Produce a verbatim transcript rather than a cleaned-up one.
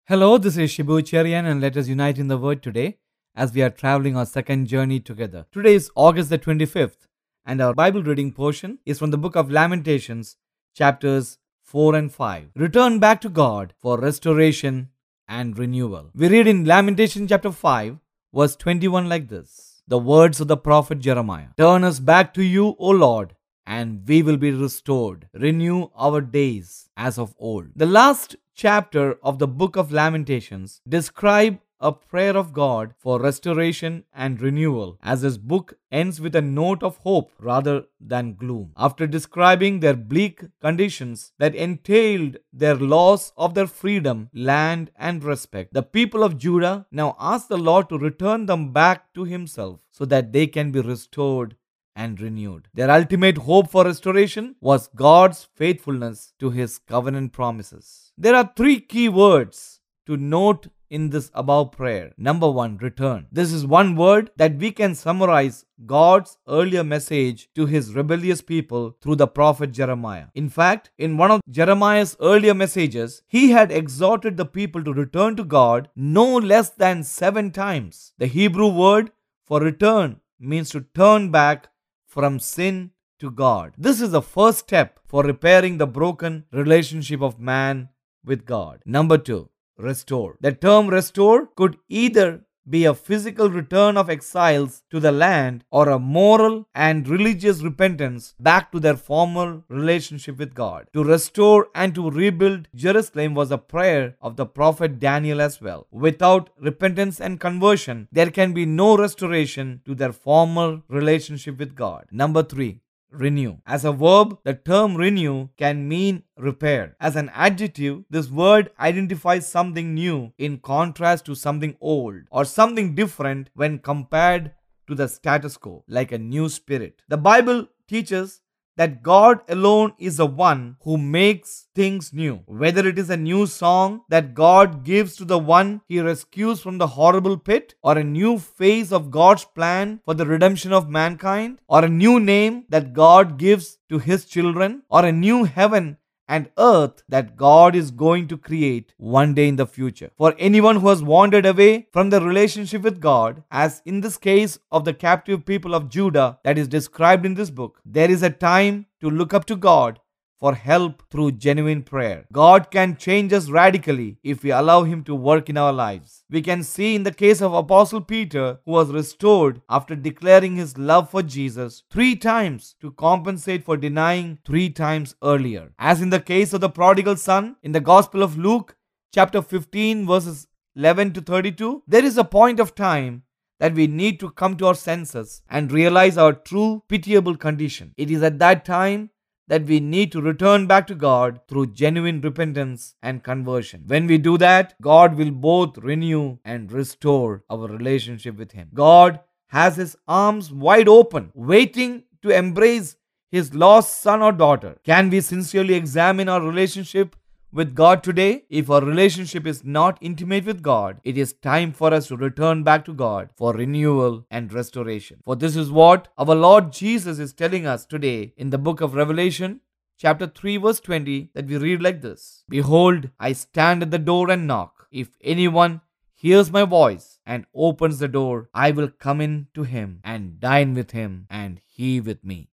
Hello, this is Shibu Cherian, and let us unite in the word today as we are traveling our second journey together. Today is August the twenty-fifth, and our Bible reading portion is from the book of Lamentations, chapters four and five. Return back to God for restoration and renewal. We read in Lamentation chapter five, verse twenty-one like this: The words of the prophet Jeremiah: Turn us back to you, O Lord, and we will be restored. Renew our days as of old. The last chapter of the book of Lamentations describe a prayer of God for restoration and renewal, as this book ends with a note of hope rather than gloom. After describing their bleak conditions that entailed their loss of their freedom, land, and respect, the people of Judah now ask the Lord to return them back to Himself so that they can be restored and renewed. Their ultimate hope for restoration was God's faithfulness to His covenant promises. There are three key words to note in this above prayer. Number one, return. This is one word that we can summarize God's earlier message to His rebellious people through the prophet Jeremiah. In fact, in one of Jeremiah's earlier messages, he had exhorted the people to return to God no less than seven times. The Hebrew word for return means to turn back from sin to God. This is the first step for repairing the broken relationship of man with God. Number two, restore. The term restore could either be a physical return of exiles to the land or a moral and religious repentance back to their former relationship with God. To restore and to rebuild Jerusalem was a prayer of the prophet Daniel as well. Without repentance and conversion, there can be no restoration to their former relationship with God. Number three, renew. As a verb, the term renew can mean repair. As an adjective, this word identifies something new in contrast to something old, or something different when compared to the status quo, like a new spirit. The Bible teaches that God alone is the one who makes things new. Whether it is a new song that God gives to the one He rescues from the horrible pit, or a new phase of God's plan for the redemption of mankind, or a new name that God gives to His children, or a new heaven and earth that God is going to create one day in the future. For anyone who has wandered away from the relationship with God, as in this case of the captive people of Judah that is described in this book, there is a time to look up to God for help through genuine prayer. God can change us radically if we allow Him to work in our lives. We can see in the case of Apostle Peter, who was restored after declaring his love for Jesus three times to compensate for denying three times earlier. As in the case of the prodigal son in the Gospel of Luke, chapter fifteen, verses eleven to thirty-two, there is a point of time that we need to come to our senses and realize our true pitiable condition. It is at that time that we need to return back to God through genuine repentance and conversion. When we do that, God will both renew and restore our relationship with Him. God has His arms wide open, waiting to embrace His lost son or daughter. Can we sincerely examine our relationship with God today? If our relationship is not intimate with God, it is time for us to return back to God for renewal and restoration. For this is what our Lord Jesus is telling us today in the book of Revelation, chapter three, verse twenty, that we read like this: Behold, I stand at the door and knock. If anyone hears my voice and opens the door, I will come in to him and dine with him and he with me.